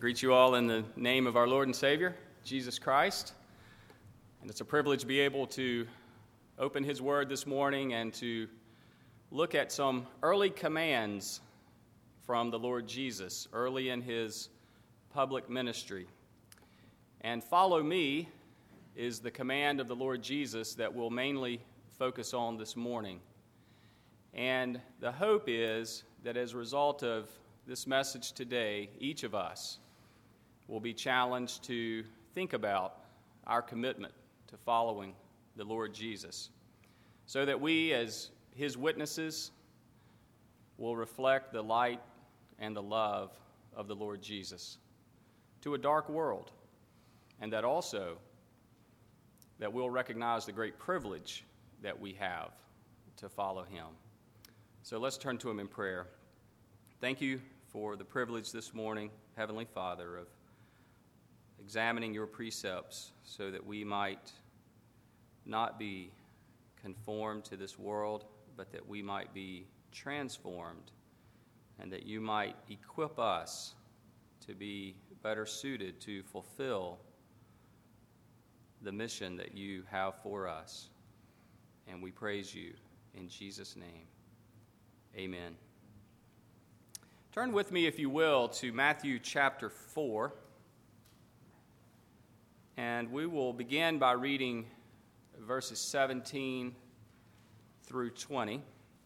Greet you all in the name of our Lord and Savior, Jesus Christ. And it's a privilege to be able to open His Word this morning and to look at some early commands from the Lord Jesus early in His public ministry. And follow me is the command of the Lord Jesus that we'll mainly focus on this morning. And the hope is that as a result of this message today, each of us will be challenged to think about our commitment to following the Lord Jesus, so that we, as His witnesses, will reflect the light and the love of the Lord Jesus to a dark world, and that also that we'll recognize the great privilege that we have to follow Him. So let's turn to Him in prayer. Thank you for the privilege this morning, Heavenly Father, of examining your precepts so that we might not be conformed to this world, but that we might be transformed, and that you might equip us to be better suited to fulfill the mission that you have for us. And we praise you in Jesus' name. Amen. Turn with me, if you will, to Matthew chapter 4. And we will begin by reading verses 17 through 20.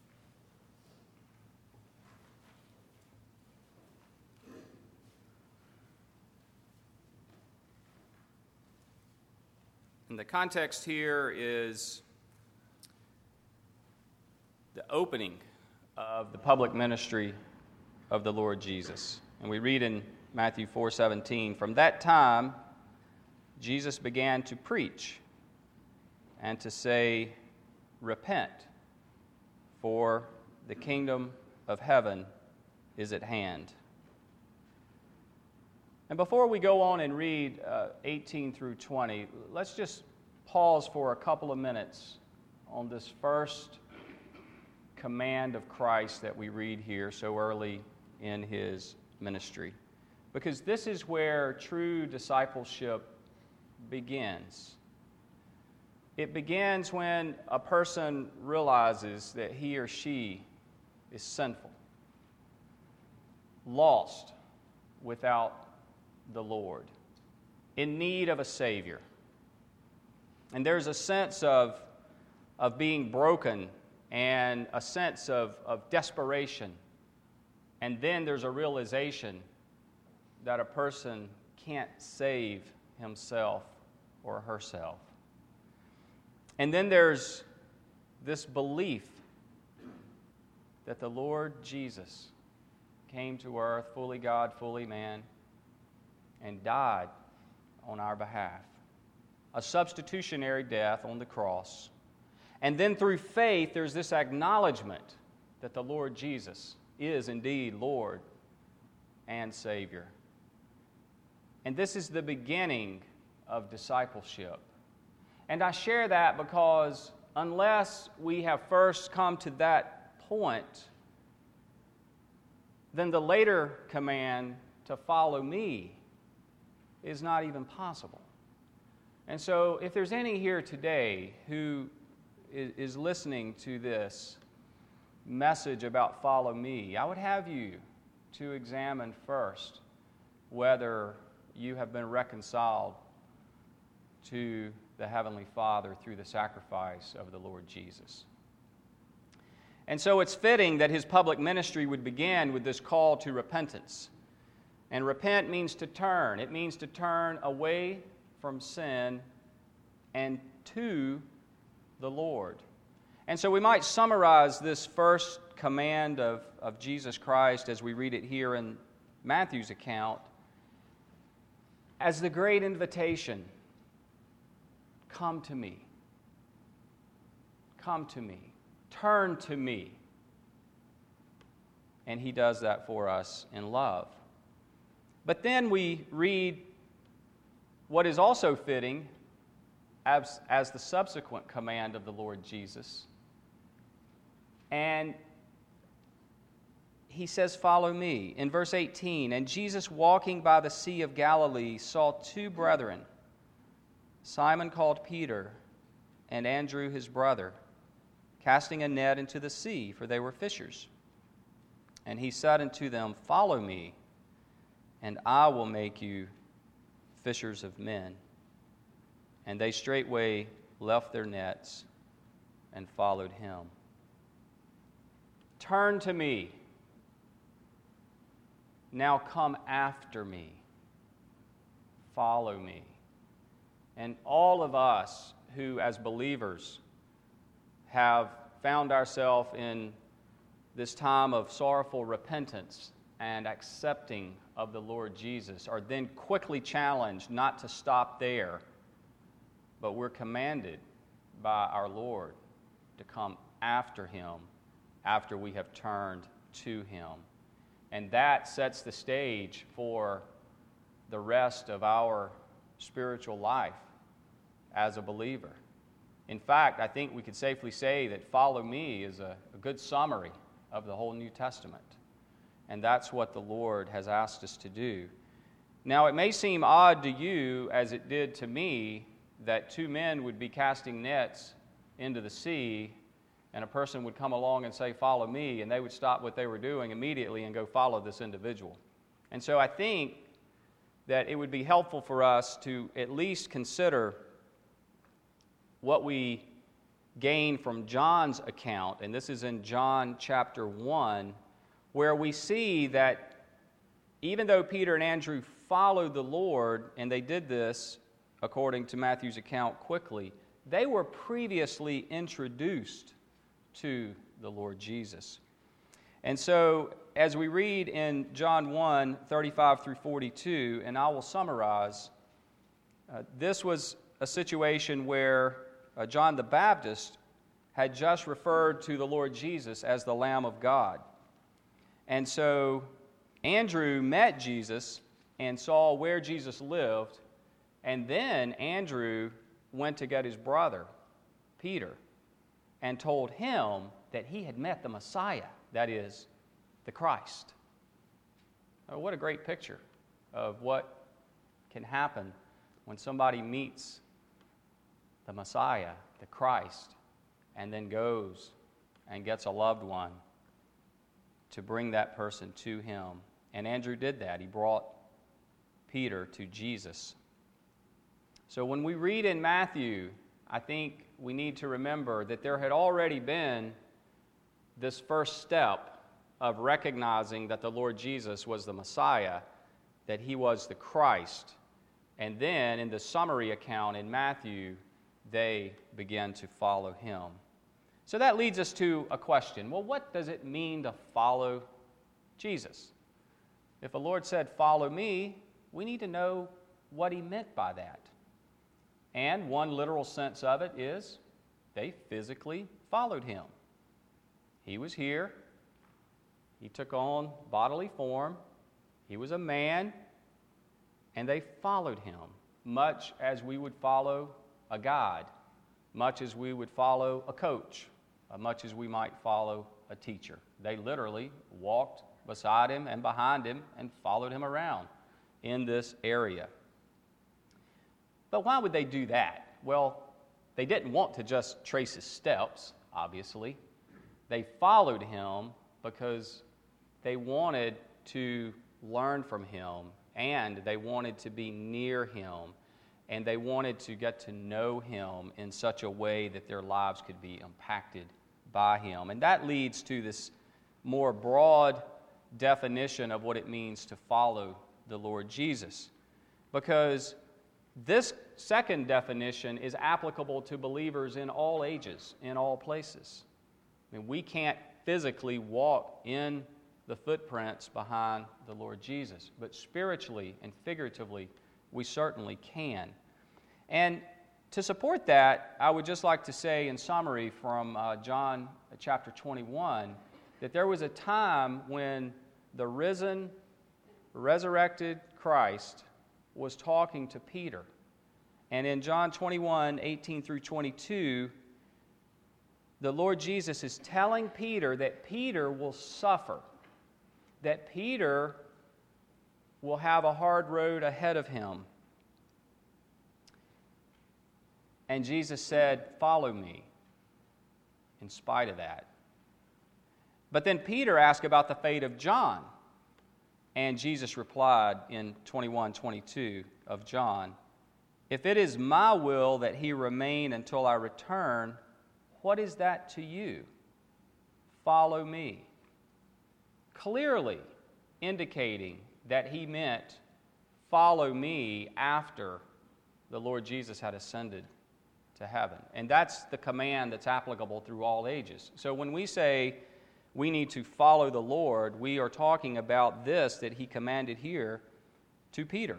And the context here is the opening of the public ministry of the Lord Jesus. And we read in Matthew 4:17, "From that time Jesus began to preach and to say, 'Repent, for the kingdom of heaven is at hand.'" And before we go on and read 18 through 20, let's just pause for a couple of minutes on this first command of Christ that we read here so early in His ministry. Because this is where true discipleship begins. It begins when a person realizes that he or she is sinful, lost without the Lord, in need of a Savior. And there's a sense of being broken and a sense of desperation. And then there's a realization that a person can't save himself or herself. And then there's this belief that the Lord Jesus came to earth, fully God, fully man, and died on our behalf. A substitutionary death on the cross. And then through faith, there's this acknowledgement that the Lord Jesus is indeed Lord and Savior. And this is the beginning of discipleship. And I share that because unless we have first come to that point, then the later command to follow me is not even possible. And so if there's any here today who is listening to this message about follow me, I would have you to examine first whether you have been reconciled to the Heavenly Father through the sacrifice of the Lord Jesus. And so it's fitting that His public ministry would begin with this call to repentance. And repent means to turn. It means to turn away from sin and to the Lord. And so we might summarize this first command of Jesus Christ as we read it here in Matthew's account as the great invitation. Come to me. Come to me. Turn to me. And He does that for us in love. But then we read what is also fitting as the subsequent command of the Lord Jesus. And he says, "Follow me." In verse 18, "And Jesus, walking by the Sea of Galilee, saw two brethren, Simon called Peter, and Andrew his brother, casting a net into the sea, for they were fishers. And he said unto them, Follow me, and I will make you fishers of men. And they straightway left their nets and followed him." Turn to me. Now come after me. Follow me. And all of us who, as believers, have found ourselves in this time of sorrowful repentance and accepting of the Lord Jesus are then quickly challenged not to stop there, but we're commanded by our Lord to come after him after we have turned to him. And that sets the stage for the rest of our spiritual life as a believer. In fact, I think we could safely say that "follow me" is a good summary of the whole New Testament. And that's what the Lord has asked us to do. Now, it may seem odd to you, as it did to me, that two men would be casting nets into the sea, and a person would come along and say, "Follow me," and they would stop what they were doing immediately and go follow this individual. And so I think that it would be helpful for us to at least consider what we gain from John's account, and this is in John chapter 1, where we see that even though Peter and Andrew followed the Lord, and they did this, according to Matthew's account, quickly, they were previously introduced to the Lord Jesus. And so, as we read in John 1, 35 through 42, and I will summarize, this was a situation where John the Baptist had just referred to the Lord Jesus as the Lamb of God. And so Andrew met Jesus and saw where Jesus lived, and then Andrew went to get his brother, Peter, and told him that he had met the Messiah, that is, the Christ. Oh, what a great picture of what can happen when somebody meets the Messiah, the Christ, and then goes and gets a loved one to bring that person to him. And Andrew did that. He brought Peter to Jesus. So when we read in Matthew, I think we need to remember that there had already been this first step of recognizing that the Lord Jesus was the Messiah, that he was the Christ. And then in the summary account in Matthew, they began to follow him. So that leads us to a question. Well, what does it mean to follow Jesus? If the Lord said, "Follow me," we need to know what he meant by that. And one literal sense of it is they physically followed him. He was here. He took on bodily form. He was a man. And they followed him, much as we would follow a guide, much as we would follow a coach, much as we might follow a teacher. They literally walked beside him and behind him and followed him around in this area. But why would they do that? Well, they didn't want to just trace his steps, obviously. They followed him because they wanted to learn from him, and they wanted to be near him, and they wanted to get to know him in such a way that their lives could be impacted by him. And that leads to this more broad definition of what it means to follow the Lord Jesus. Because this second definition is applicable to believers in all ages, in all places. I mean, we can't physically walk in the footprints behind the Lord Jesus, but spiritually and figuratively, we certainly can. And to support that, I would just like to say in summary from John chapter 21, that there was a time when the risen, resurrected Christ was talking to Peter. And in John 21, 18 through 22, the Lord Jesus is telling Peter that Peter will suffer. that Peter will have a hard road ahead of him. And Jesus said, "Follow me," in spite of that. But then Peter asked about the fate of John. And Jesus replied in 21:22 of John, "If it is my will that he remain until I return, what is that to you? Follow me." Clearly indicating that he meant follow me after the Lord Jesus had ascended to heaven. And that's the command that's applicable through all ages. So when we say we need to follow the Lord, we are talking about this that he commanded here to Peter.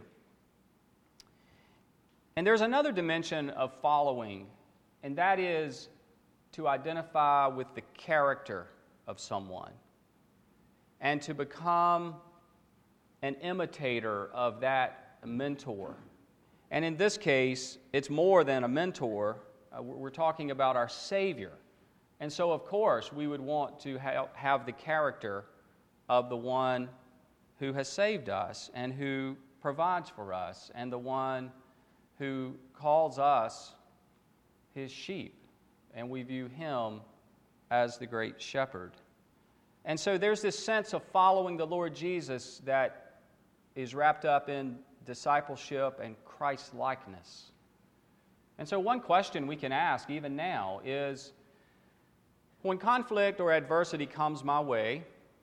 And there's another dimension of following, and that is to identify with the character of someone and to become an imitator of that mentor. And in this case, it's more than a mentor. We're talking about our Savior. And so, of course, we would want to have the character of the one who has saved us and who provides for us and the one who calls us his sheep. And we view him as the great shepherd. And so there's this sense of following the Lord Jesus that is wrapped up in discipleship and Christ-likeness. And so one question we can ask even now is, when conflict or adversity comes my way,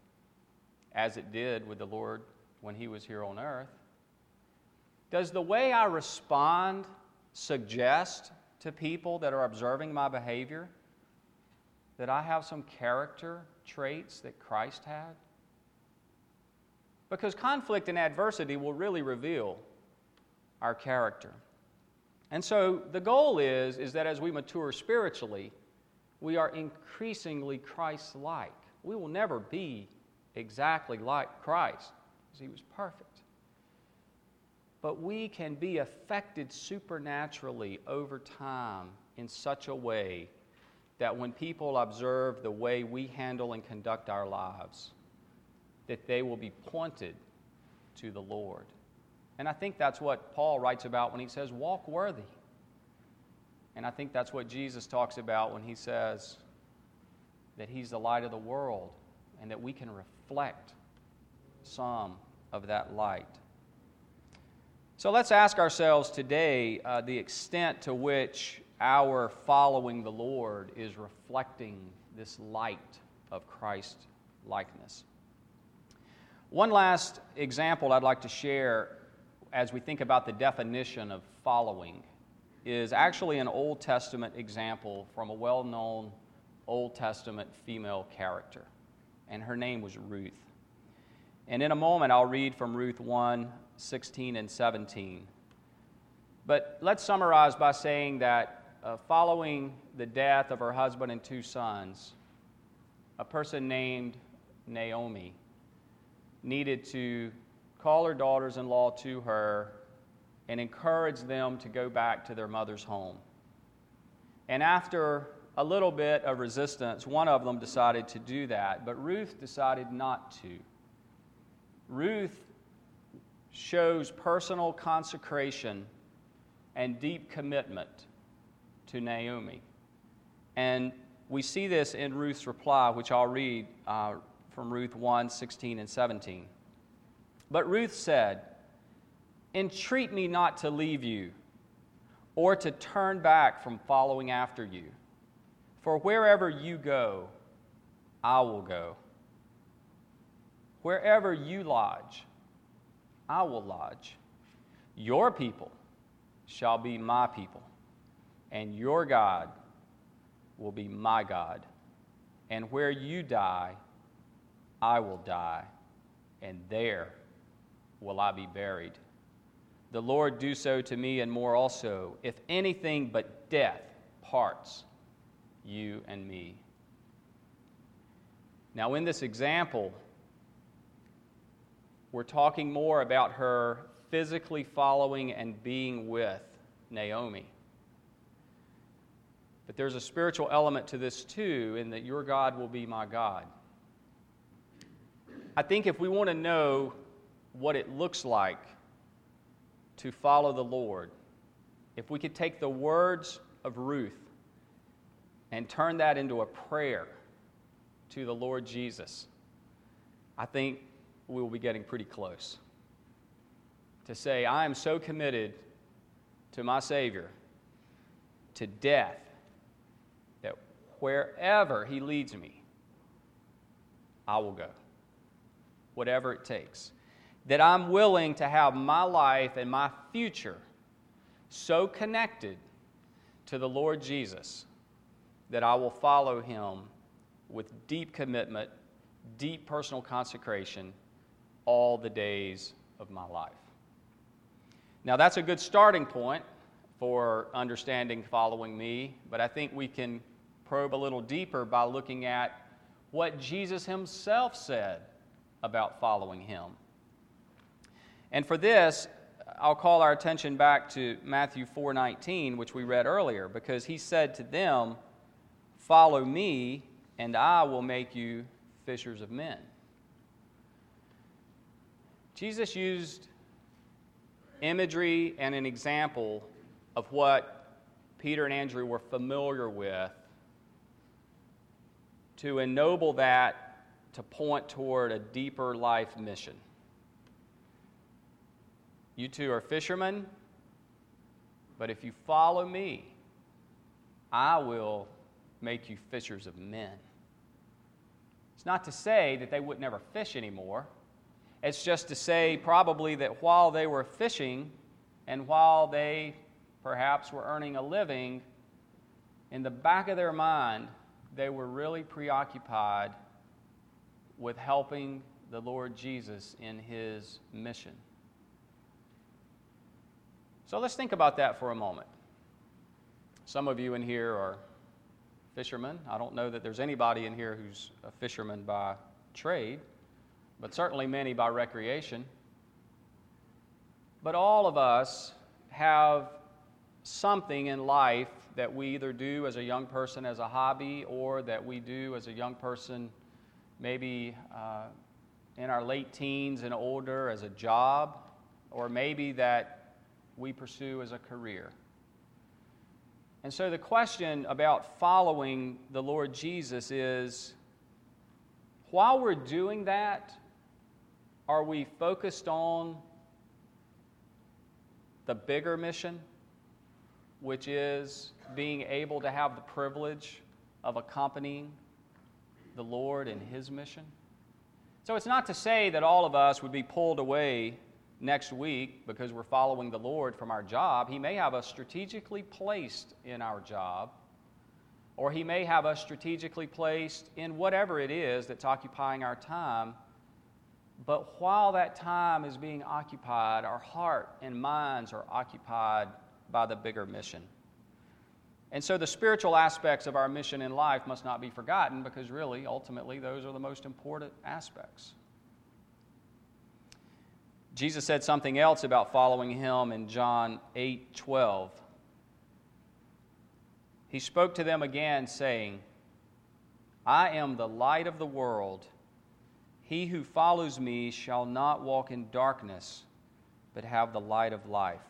as it did with the Lord when he was here on earth, does the way I respond suggest to people that are observing my behavior that I have some character traits that Christ had? Because conflict and adversity will really reveal our character. And so the goal is that as we mature spiritually, we are increasingly Christ-like. We will never be exactly like Christ, because he was perfect. But we can be affected supernaturally over time in such a way that when people observe the way we handle and conduct our lives, that they will be pointed to the Lord. And I think that's what Paul writes about when he says, walk worthy. And I think that's what Jesus talks about when he says that he's the light of the world and that we can reflect some of that light. So let's ask ourselves today the extent to which our following the Lord is reflecting this light of Christ likeness. One last example I'd like to share as we think about the definition of following is actually an Old Testament example from a well-known Old Testament female character, and her name was Ruth. And in a moment, I'll read from Ruth 1:16 and 17. But let's summarize by saying that following the death of her husband and two sons, a person named Naomi needed to call her daughters-in-law to her and encourage them to go back to their mother's home. And after a little bit of resistance, one of them decided to do that, but Ruth decided not to. Ruth shows personal consecration and deep commitment to Naomi. And we see this in Ruth's reply, which I'll read from Ruth 1:16 and 17. But Ruth said, "Entreat me not to leave you, or to turn back from following after you. For wherever you go, I will go. Wherever you lodge, I will lodge. Your people shall be my people, and your God will be my God. And where you die, I will die, and there will I be buried. The Lord do so to me and more also, if anything but death parts you and me." Now, in this example, we're talking more about her physically following and being with Naomi. But there's a spiritual element to this too, in that your God will be my God. I think if we want to know what it looks like to follow the Lord, if we could take the words of Ruth and turn that into a prayer to the Lord Jesus, I think we will be getting pretty close. To say, I am so committed to my Savior, to death, that wherever He leads me, I will go, whatever it takes. That I'm willing to have my life and my future so connected to the Lord Jesus that I will follow Him with deep commitment, deep personal consecration all the days of my life. Now, that's a good starting point for understanding following me, but I think we can probe a little deeper by looking at what Jesus Himself said about following Him. And for this, I'll call our attention back to Matthew 4:19, which we read earlier, because He said to them, "Follow me, and I will make you fishers of men." Jesus used imagery and an example of what Peter and Andrew were familiar with to ennoble that to point toward a deeper life mission. You two are fishermen, but if you follow me, I will make you fishers of men. It's not to say that they would never fish anymore. It's just to say probably that while they were fishing and while they perhaps were earning a living, in the back of their mind, they were really preoccupied with helping the Lord Jesus in His mission. So let's think about that for a moment. Some of you in here are fishermen. I don't know that there's anybody in here who's a fisherman by trade, but certainly many by recreation. But all of us have something in life that we either do as a young person as a hobby, or that we do as a young person maybe in our late teens and older as a job, or maybe that we pursue as a career. And so the question about following the Lord Jesus is, while we're doing that, are we focused on the bigger mission, which is being able to have the privilege of accompanying the Lord in His mission? So it's not to say that all of us would be pulled away next week because we're following the Lord from our job. He may have us strategically placed in our job, or He may have us strategically placed in whatever it is that's occupying our time. But while that time is being occupied, our heart and minds are occupied by the bigger mission. And so the spiritual aspects of our mission in life must not be forgotten, because really, ultimately, those are the most important aspects. Jesus said something else about following Him in John 8:12. He spoke to them again, saying, "I am the light of the world. He who follows me shall not walk in darkness, but have the light of life."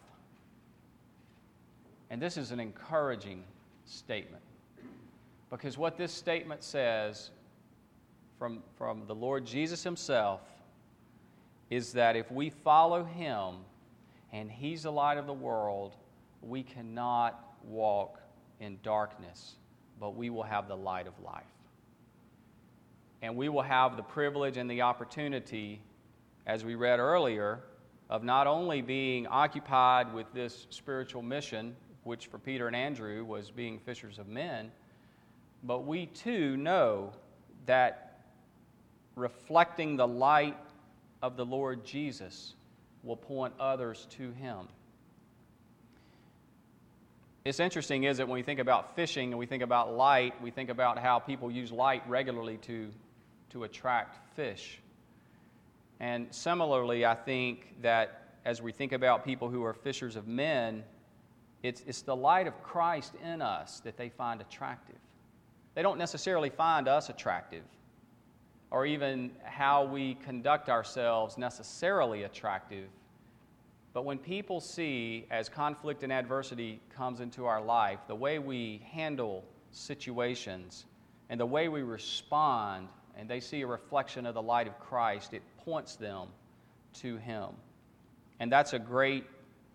And this is an encouraging statement, because what this statement says from the Lord Jesus Himself is that if we follow Him and He's the light of the world, we cannot walk in darkness, but we will have the light of life. And we will have the privilege and the opportunity, as we read earlier, of not only being occupied with this spiritual mission, which for Peter and Andrew was being fishers of men, but we too know that reflecting the light of the Lord Jesus will point others to Him. It's interesting, isn't it, when we think about fishing and we think about light, we think about how people use light regularly to attract fish. And similarly, I think that as we think about people who are fishers of men, it's the light of Christ in us that they find attractive. They don't necessarily find us attractive, or even how we conduct ourselves necessarily attractive. But when people see, as conflict and adversity comes into our life, the way we handle situations and the way we respond, and they see a reflection of the light of Christ, it points them to Him. And that's a great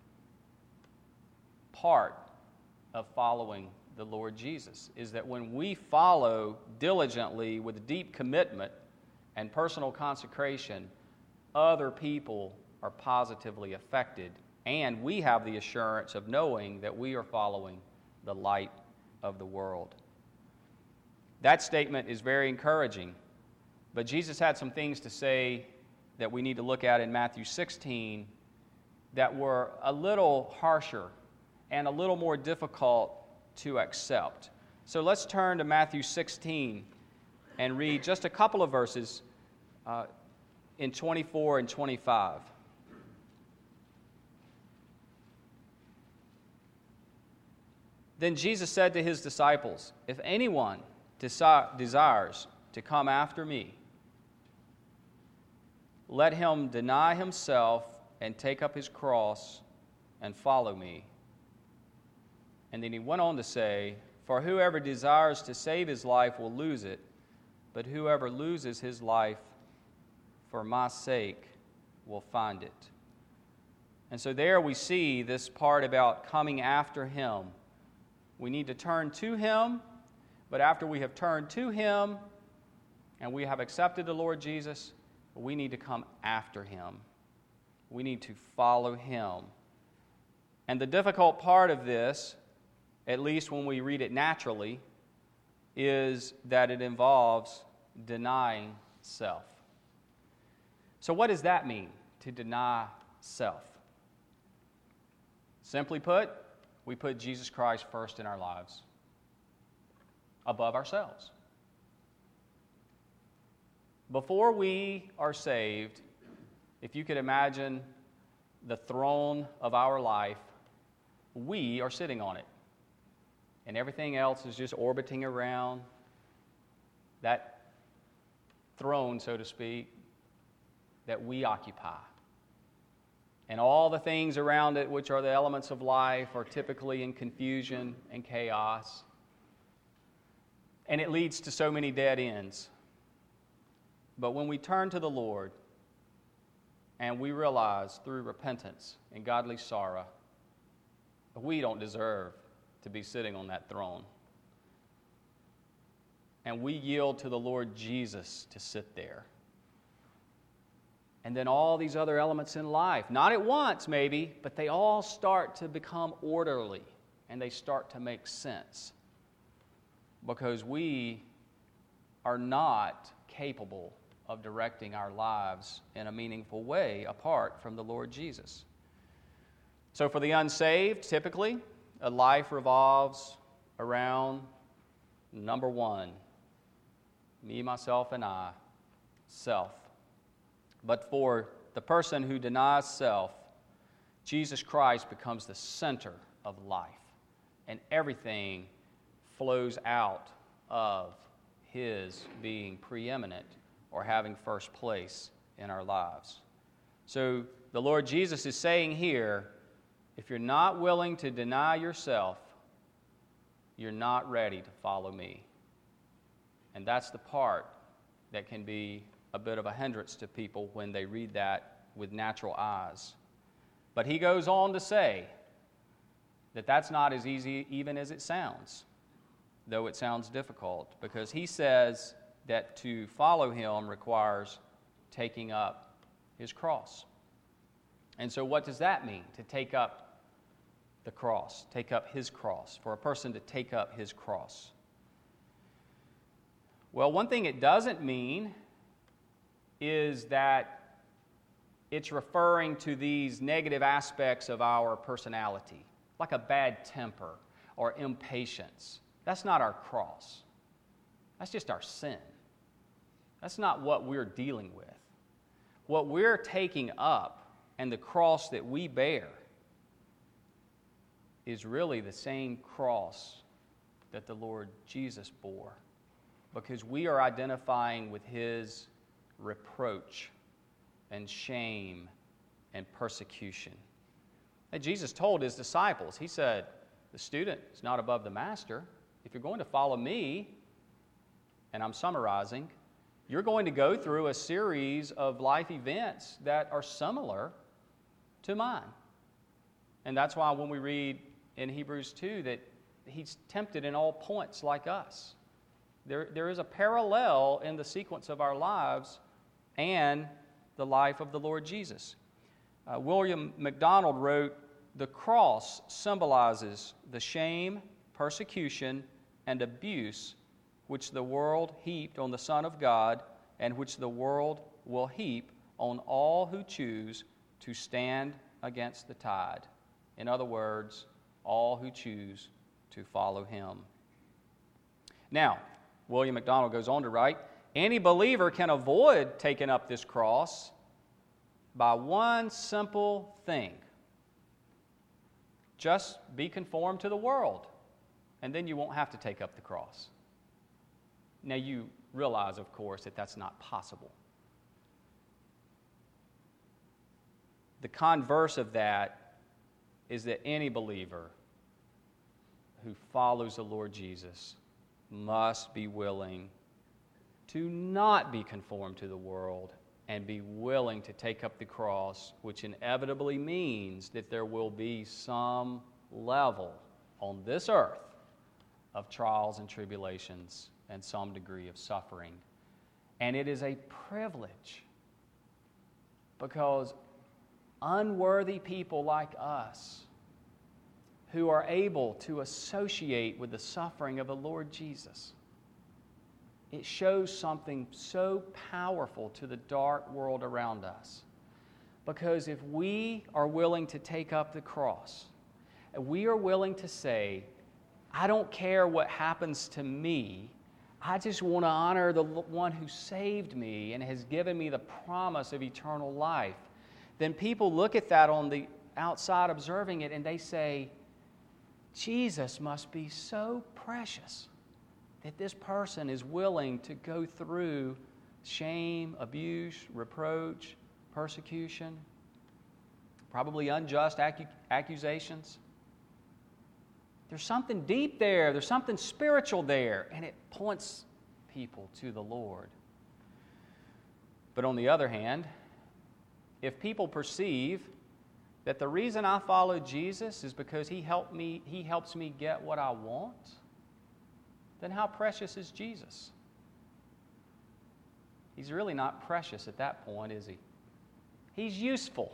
part of following the Lord Jesus, is that when we follow diligently with deep commitment and personal consecration, other people are positively affected, and we have the assurance of knowing that we are following the light of the world. That statement is very encouraging, but Jesus had some things to say that we need to look at in Matthew 16 that were a little harsher and a little more difficult to accept. So let's turn to Matthew 16 and read just a couple of verses in 24 and 25. Then Jesus said to His disciples, "If anyone desires to come after me, let him deny himself and take up his cross and follow me." And then He went on to say, "For whoever desires to save his life will lose it, but whoever loses his life for my sake will find it." And so there we see this part about coming after Him. We need to turn to Him, but after we have turned to Him and we have accepted the Lord Jesus, we need to come after Him. We need to follow Him. And the difficult part of this, at least when we read it naturally, is that it involves denying self. So what does that mean, to deny self? Simply put, we put Jesus Christ first in our lives, above ourselves. Before we are saved, if you could imagine the throne of our life, we are sitting on it. And everything else is just orbiting around that throne, so to speak, that we occupy. And all the things around it, which are the elements of life, are typically in confusion and chaos. And it leads to so many dead ends. But when we turn to the Lord and we realize through repentance and godly sorrow, we don't deserve to be sitting on that throne. And we yield to the Lord Jesus to sit there. And then all these other elements in life, not at once maybe, but they all start to become orderly and they start to make sense. Because we are not capable of directing our lives in a meaningful way apart from the Lord Jesus. So for the unsaved, typically, a life revolves around number one, me, myself, and I, self. But for the person who denies self, Jesus Christ becomes the center of life, and everything flows out of His being preeminent or having first place in our lives. So the Lord Jesus is saying here, if you're not willing to deny yourself, you're not ready to follow me. And that's the part that can be a bit of a hindrance to people when they read that with natural eyes. But He goes on to say that that's not as easy even as it sounds, though it sounds difficult, because He says that to follow Him requires taking up His cross. And so what does that mean, to take up the cross, take up His cross, for a person to take up his cross? Well, one thing it doesn't mean is that it's referring to these negative aspects of our personality, like a bad temper or impatience. That's not our cross. That's just our sin. That's not what we're dealing with. What we're taking up and the cross that we bear is really the same cross that the Lord Jesus bore, because we are identifying with His reproach and shame and persecution. And Jesus told his disciples, he said, the student is not above the master. If you're going to follow me, and I'm summarizing, you're going to go through a series of life events that are similar to mine. And that's why when we read in Hebrews 2 that he's tempted in all points like us. There is a parallel in the sequence of our lives and the life of the Lord Jesus. William MacDonald wrote, "The cross symbolizes the shame, persecution, and abuse which the world heaped on the Son of God and which the world will heap on all who choose to stand against the tide." In other words, all who choose to follow him. Now, William MacDonald goes on to write, any believer can avoid taking up this cross by one simple thing. Just be conformed to the world, and then you won't have to take up the cross. Now, you realize, of course, that that's not possible. The converse of that is that any believer who follows the Lord Jesus must be willing to not be conformed to the world and be willing to take up the cross, which inevitably means that there will be some level on this earth of trials and tribulations and some degree of suffering. And it is a privilege because unworthy people like us who are able to associate with the suffering of the Lord Jesus, it shows something so powerful to the dark world around us. Because if we are willing to take up the cross, and we are willing to say, I don't care what happens to me, I just want to honor the one who saved me and has given me the promise of eternal life, then people look at that on the outside observing it and they say, Jesus must be so precious that this person is willing to go through shame, abuse, reproach, persecution, probably unjust accusations. There's something deep there. There's something spiritual there, and it points people to the Lord. But on the other hand, if people perceive that the reason I follow Jesus is because He helps me get what I want, then how precious is Jesus? He's really not precious at that point, is He? He's useful.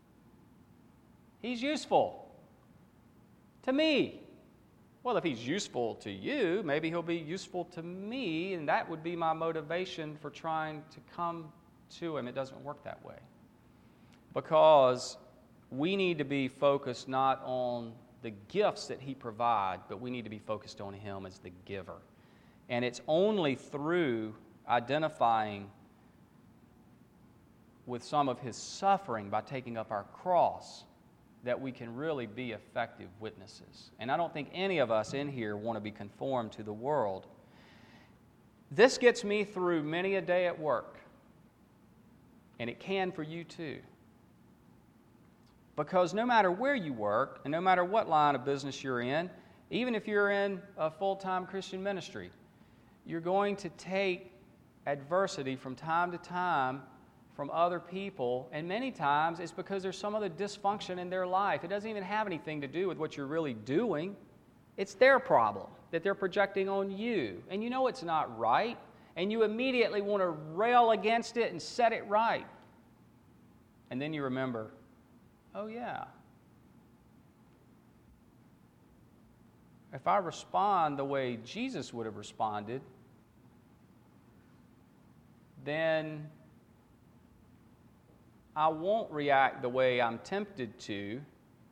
He's useful to me. Well, if He's useful to you, maybe He'll be useful to me, and that would be my motivation for trying to come to Him. It doesn't work that way. Because we need to be focused not on the gifts that He provides, but we need to be focused on Him as the giver. And it's only through identifying with some of His suffering by taking up our cross that we can really be effective witnesses. And I don't think any of us in here want to be conformed to the world. This gets me through many a day at work, and it can for you too. Because no matter where you work, and no matter what line of business you're in, even if you're in a full-time Christian ministry, you're going to take adversity from time to time from other people, and many times it's because there's some other dysfunction in their life. It doesn't even have anything to do with what you're really doing. It's their problem that they're projecting on you, and you know it's not right, and you immediately want to rail against it and set it right. And then you remember, oh yeah, if I respond the way Jesus would have responded, then I won't react the way I'm tempted to,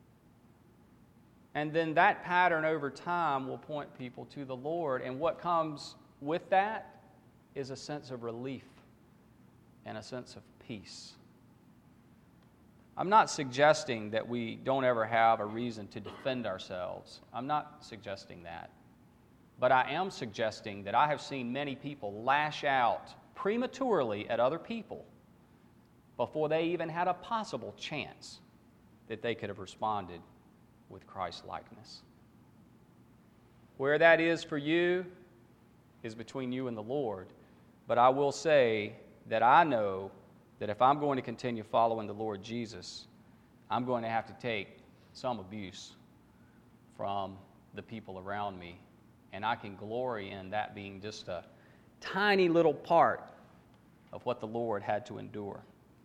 and then that pattern over time will point people to the Lord, and what comes with that is a sense of relief and a sense of peace. I'm not suggesting that we don't ever have a reason to defend ourselves. I'm not suggesting that. But I am suggesting that I have seen many people lash out prematurely at other people before they even had a possible chance that they could have responded with Christ-likeness. Where that is for you is between you and the Lord. But I will say that I know that if I'm going to continue following the Lord Jesus, I'm going to have to take some abuse from the people around me. And I can glory in that being just a tiny little part of what the Lord had to endure.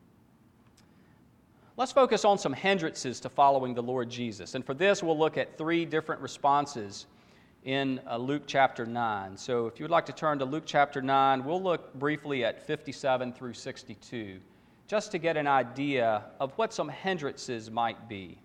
Let's focus on some hindrances to following the Lord Jesus. And for this, we'll look at 3 different responses in Luke chapter 9. So if you would like to turn to Luke chapter 9, we'll look briefly at 57 through 62, just to get an idea of what some hindrances might be.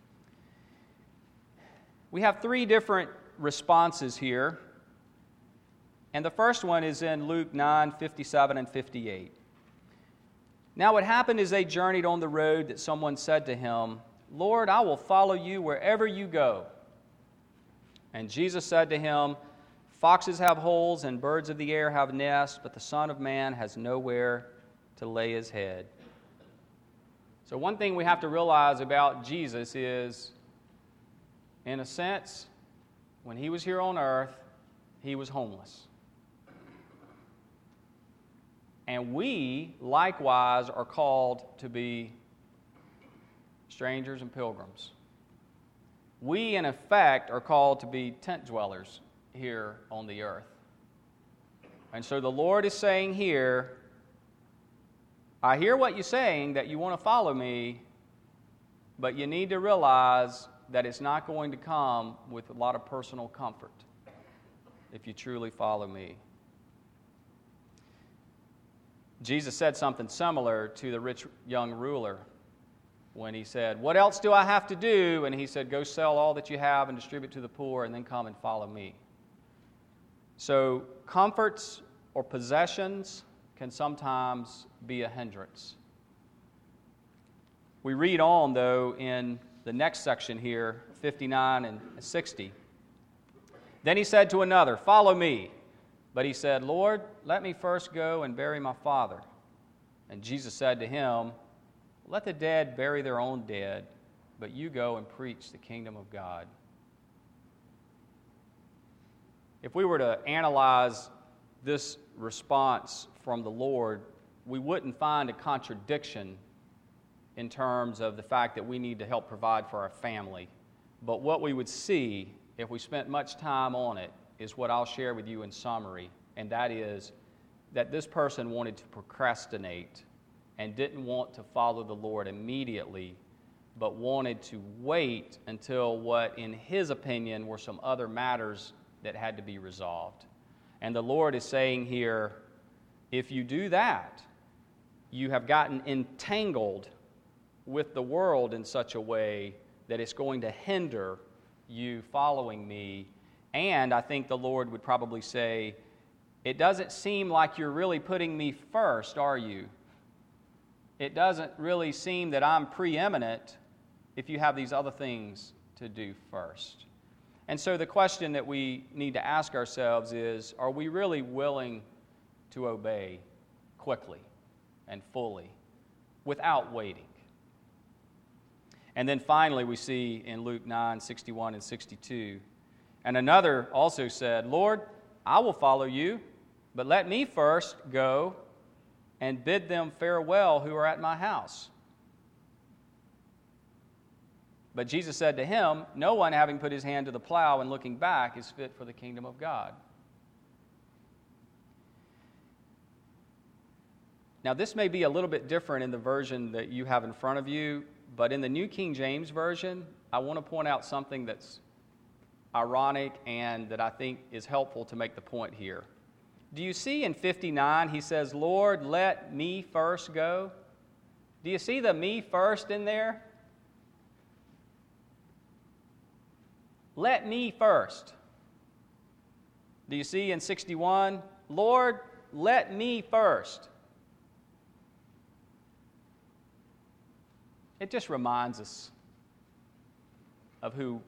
We have 3 different responses here. And the first one is in Luke 9, 57 and 58. Now what happened is they journeyed on the road that someone said to him, "Lord, I will follow you wherever you go." And Jesus said to him, "Foxes have holes and birds of the air have nests, but the Son of Man has nowhere to lay his head." So one thing we have to realize about Jesus is, in a sense, when he was here on earth, he was homeless. And we, likewise, are called to be strangers and pilgrims. We, in effect, are called to be tent dwellers here on the earth. And so the Lord is saying here, I hear what you're saying, that you want to follow me, but you need to realize that it's not going to come with a lot of personal comfort if you truly follow me. Jesus said something similar to the rich young ruler when he said, "What else do I have to do?" And he said, "Go sell all that you have and distribute to the poor, and then come and follow me." So comforts or possessions can sometimes be a hindrance. We read on, though, in the next section here, 59 and 60. Then he said to another, "Follow me." But he said, "Lord, let me first go and bury my father." And Jesus said to him, "Let the dead bury their own dead, but you go and preach the kingdom of God." If we were to analyze this response from the Lord, we wouldn't find a contradiction in terms of the fact that we need to help provide for our family. But what we would see, if we spent much time on it, is what I'll share with you in summary, and that is that this person wanted to procrastinate and didn't want to follow the Lord immediately, but wanted to wait until what, in his opinion, were some other matters that had to be resolved. And the Lord is saying here, if you do that, you have gotten entangled with the world in such a way that it's going to hinder you following me. And I think the Lord would probably say, it doesn't seem like you're really putting me first, are you? It doesn't really seem that I'm preeminent if you have these other things to do first. And so the question that we need to ask ourselves is, are we really willing to obey quickly and fully without waiting? And then finally we see in Luke 9, 61 and 62, and another also said, "Lord, I will follow you, but let me first go and bid them farewell who are at my house." But Jesus said to him, "No one having put his hand to the plow and looking back is fit for the kingdom of God." Now this may be a little bit different in the version that you have in front of you, but in the New King James Version, I want to point out something that's ironic and that I think is helpful to make the point here. Do you see in 59, he says, "Lord, let me first go"? Do you see the "me first" in there? Let me first. Do you see in 61, "Lord, let me first"? It just reminds us of who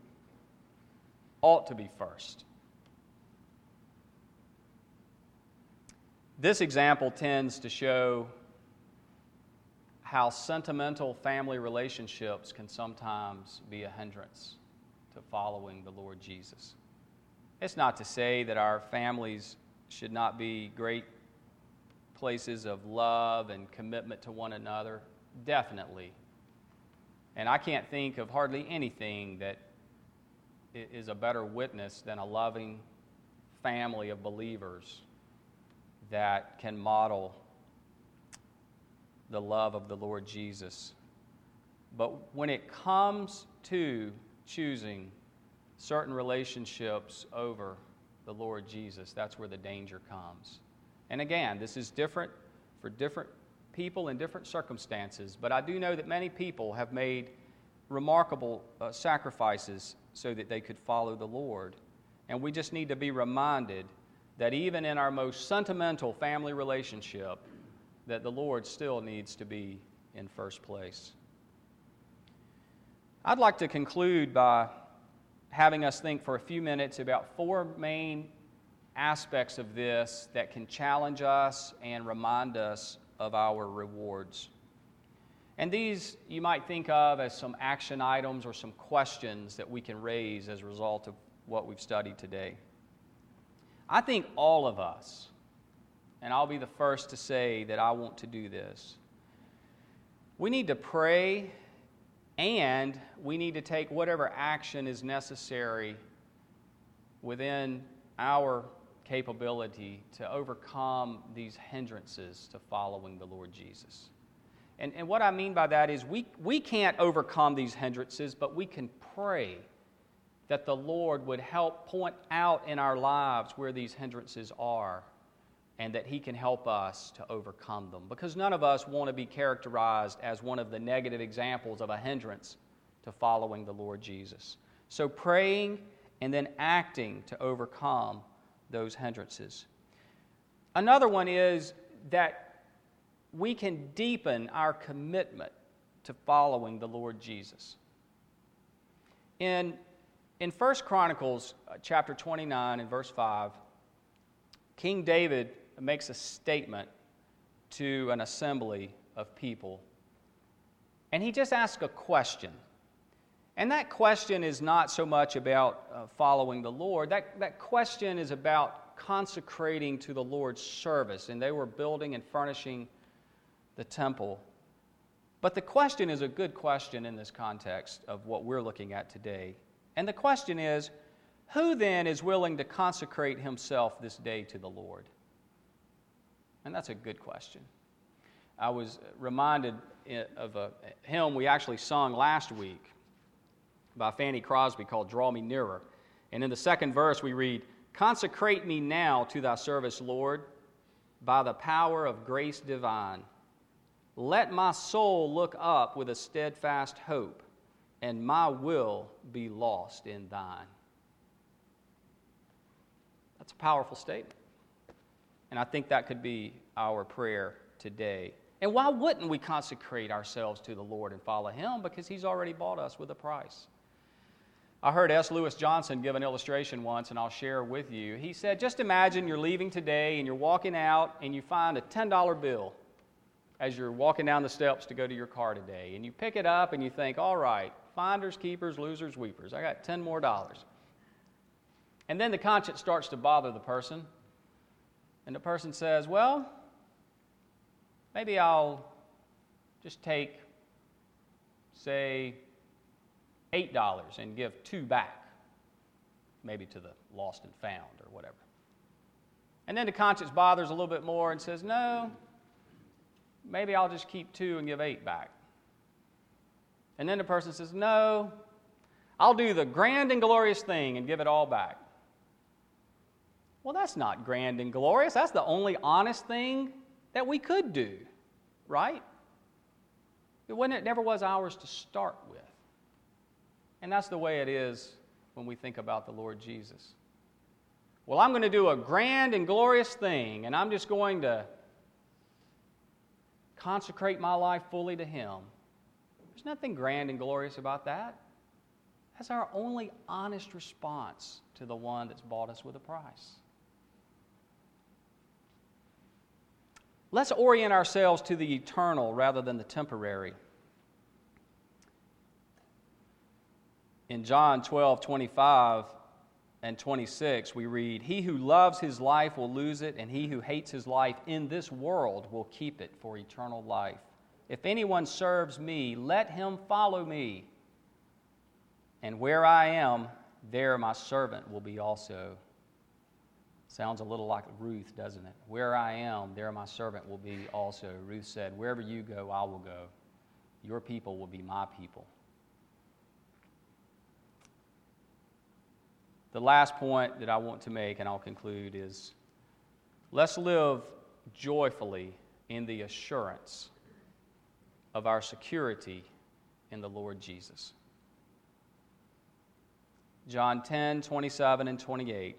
ought to be first. This example tends to show how sentimental family relationships can sometimes be a hindrance to following the Lord Jesus. It's not to say that our families should not be great places of love and commitment to one another. Definitely. And I can't think of hardly anything that is a better witness than a loving family of believers that can model the love of the Lord Jesus. But when it comes to choosing certain relationships over the Lord Jesus, that's where the danger comes. And again, this is different for different people in different circumstances, but I do know that many people have made remarkable sacrifices so that they could follow the Lord. And we just need to be reminded that even in our most sentimental family relationship, that the Lord still needs to be in first place. I'd like to conclude by having us think for a few minutes about four main aspects of this that can challenge us and remind us of our rewards. And these you might think of as some action items or some questions that we can raise as a result of what we've studied today. I think all of us, and I'll be the first to say that I want to do this, we need to pray and we need to take whatever action is necessary within our capability to overcome these hindrances to following the Lord Jesus. And what I mean by that is we can't overcome these hindrances, but we can pray that the Lord would help point out in our lives where these hindrances are and that He can help us to overcome them. Because none of us want to be characterized as one of the negative examples of a hindrance to following the Lord Jesus. So praying and then acting to overcome those hindrances. Another one is that we can deepen our commitment to following the Lord Jesus. In 1 Chronicles chapter 29 and verse 5, King David makes a statement to an assembly of people. And he just asks a question. And that question is not so much about following the Lord. That question is about consecrating to the Lord's service. And they were building and furnishing the temple. But the question is a good question in this context of what we're looking at today. And the question is, who then is willing to consecrate himself this day to the Lord? And that's a good question. I was reminded of a hymn we actually sung last week by Fanny Crosby called Draw Me Nearer. And in the second verse we read, "Consecrate me now to thy service, Lord, by the power of grace divine. Let my soul look up with a steadfast hope, and my will be lost in thine." That's a powerful statement. And I think that could be our prayer today. And why wouldn't we consecrate ourselves to the Lord and follow Him? Because He's already bought us with a price. I heard S. Lewis Johnson give an illustration once, and I'll share with you. He said, just imagine you're leaving today and you're walking out and you find a $10 bill as you're walking down the steps to go to your car today. And you pick it up and you think, all right, finders, keepers, losers, weepers. I got $10 more. And then the conscience starts to bother the person. And the person says, well, maybe I'll just take, say, $8 and give $2 back, maybe to the lost and found or whatever. And then the conscience bothers a little bit more and says, no, maybe I'll just keep $2 and give $8 back. And then the person says, no, I'll do the grand and glorious thing and give it all back. Well, that's not grand and glorious. That's the only honest thing that we could do, right? It never was ours to start with. And that's the way it is when we think about the Lord Jesus. Well, I'm going to do a grand and glorious thing, and I'm just going to consecrate my life fully to Him. There's nothing grand and glorious about that. That's our only honest response to the one that's bought us with a price. let's orient ourselves to the eternal rather than the temporary. In John 12:25 and 26, we read, "He who loves his life will lose it, and he who hates his life in this world will keep it for eternal life. If anyone serves me, let him follow me. And where I am, there my servant will be also." Sounds a little like Ruth, doesn't it? Where I am, there my servant will be also. Ruth said, "Wherever you go, I will go. Your people will be my people." The last point that I want to make, and I'll conclude, is let's live joyfully in the assurance of our security in the Lord Jesus. John 10:27 and 28.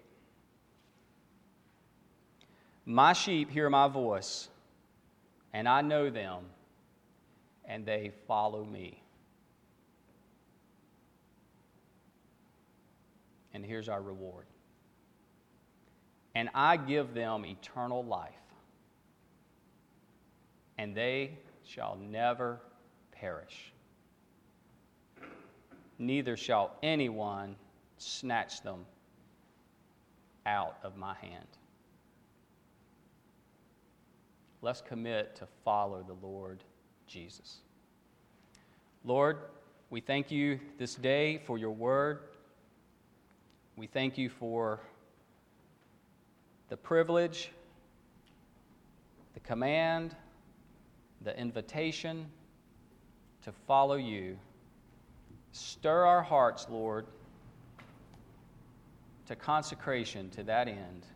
"My sheep hear my voice, and I know them, and they follow me." And here's our reward. "And I give them eternal life, and they shall never perish. Neither shall anyone snatch them out of my hand." Let's commit to follow the Lord Jesus. Lord, we thank you this day for your word. We thank you for the privilege, the command, the invitation to follow you. Stir our hearts, Lord, to consecration to that end.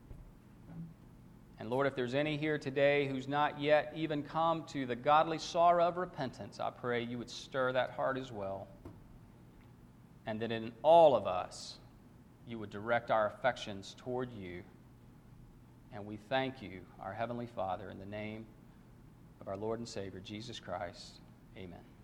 And Lord, if there's any here today who's not yet even come to the godly sorrow of repentance, I pray you would stir that heart as well. And that in all of us, you would direct our affections toward you. And we thank you, our Heavenly Father, in the name of our Lord and Savior, Jesus Christ. Amen.